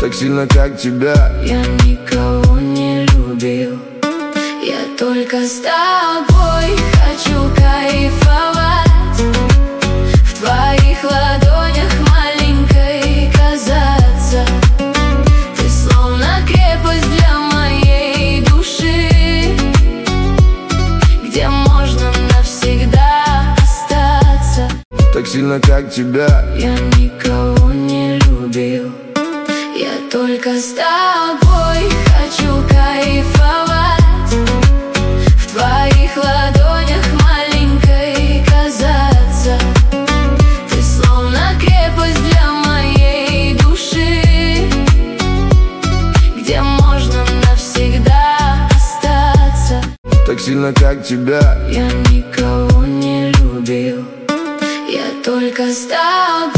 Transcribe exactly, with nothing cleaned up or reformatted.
так сильно, как тебя. Я никого не любил, я только с тобой хочу кайфовать, в твоих ладонях маленькой казаться. Ты словно крепость для моей души, где можно навсегда остаться. Так сильно, как тебя. Я никого не любил, я только с тобой хочу кайфовать, в твоих ладонях маленькой казаться. Ты словно крепость для моей души, где можно навсегда остаться. Так сильно, как тебя. Я никого не любил, я только с тобой